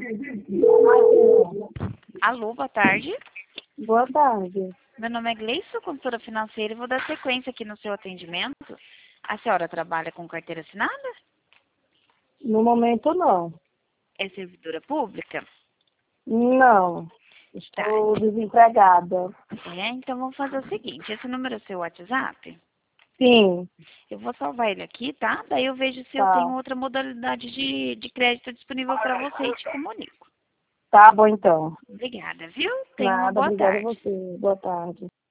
Alô, boa tarde. Boa tarde. Meu nome é Gleice, sou consultora financeira e vou dar sequência aqui no seu atendimento. A senhora trabalha com carteira assinada? No momento, não. É servidora pública? Não. Tá. Estou desempregada. Então vamos fazer o seguinte, esse número é seu WhatsApp? Sim, Eu vou salvar ele aqui, tá? Daí eu vejo se eu tá. tenho outra modalidade de crédito disponível para você e te comunico. Tá bom, então. Obrigada, viu? Tenha uma Nada, boa obrigada a tarde. você. Boa tarde.